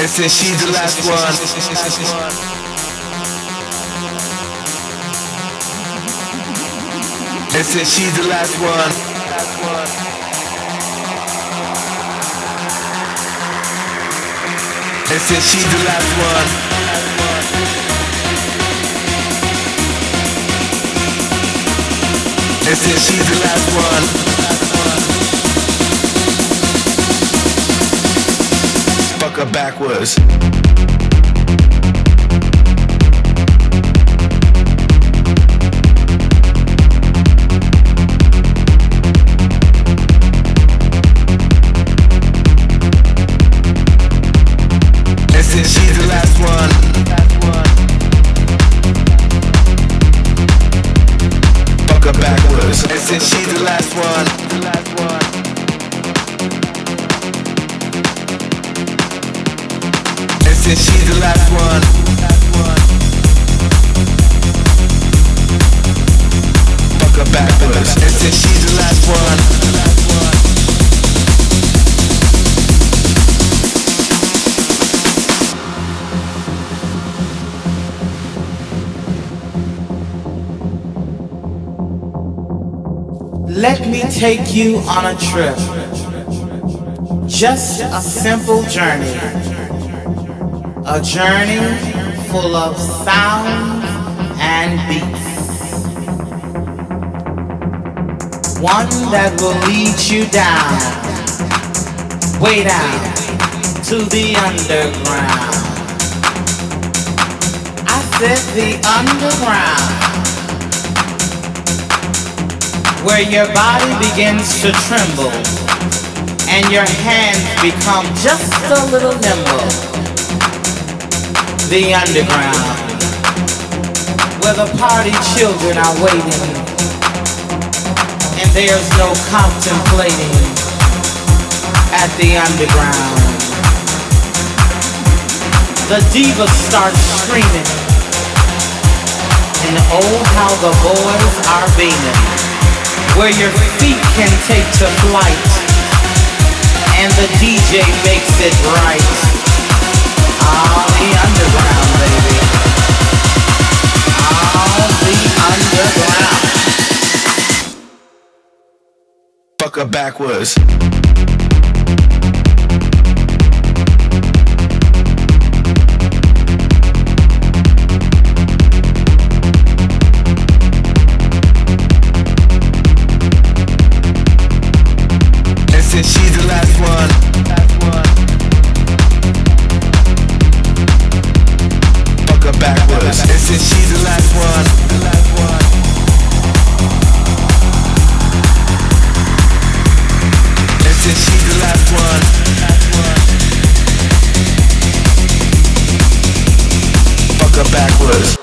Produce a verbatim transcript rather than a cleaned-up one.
And since she's the last one, and since she's the last one, and since she's the last one, and since she's the last one, fuck her backwards. Since she's the last one, fuck her backwards. And since she's the last one, and since she's the last one, fuck her backwards. And since she's the last one. Let me take you on a trip. Just a simple journey. A journey full of sound and beats. One that will lead you down, way down to the underground. I said the underground. Where your body begins to tremble and your hands become just a little nimble. The underground, where the party children are waiting and there's no contemplating at the underground. The divas start screaming and oh how the boys are beaming. Where your feet can take to flight and the D J makes it right. Ah, the underground, baby. Ah, the underground. Fuck her backwards. Since she's the last one, fuck her backwards. And since she's the last one, and since she's the last one, fuck her backwards.